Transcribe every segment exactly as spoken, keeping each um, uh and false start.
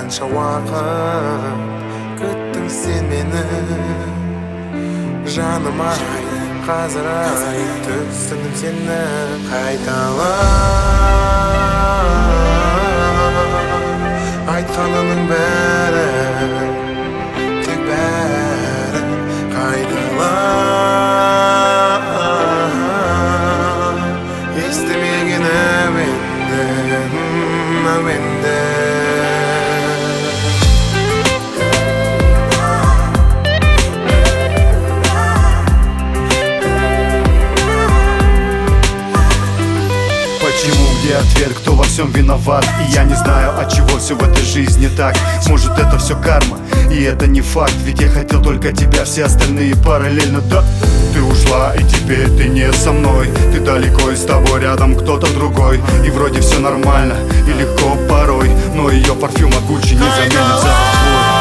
қанша уақыт күттің сен мені, жаным ай, қазір ай, түсіндім сені қайтала. Айтқанының бәрі тек бәрі қайтала. Естімеген әуенді, әуенді. Почему, где ответ, кто во всем виноват? И я не знаю, от чего все в этой жизни так. Может, это все карма, и это не факт. Ведь я хотел только тебя, все остальные параллельно, да. Ты ушла, и теперь ты не со мной. Ты далеко, и с тобой рядом кто-то другой. И вроде все нормально, и легко порой, но ее парфюм от Гуччи не заменится твой.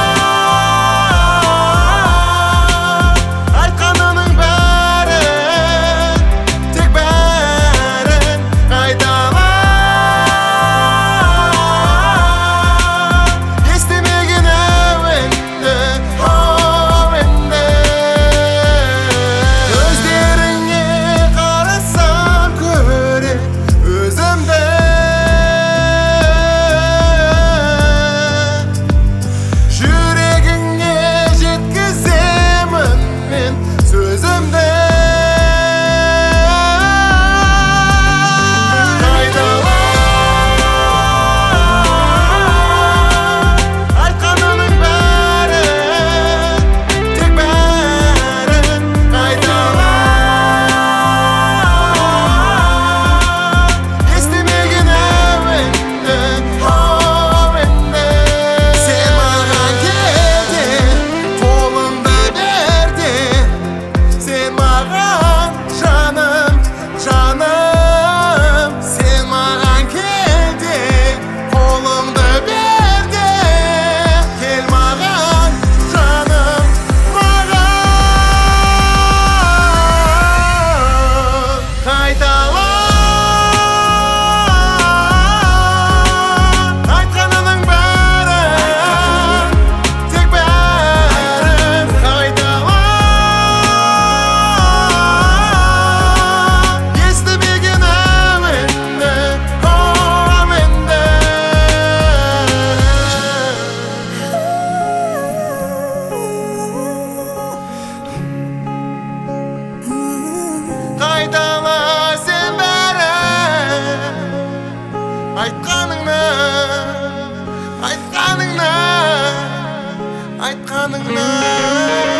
Айтқаныңна, айтқаныңна, айтқаныңна.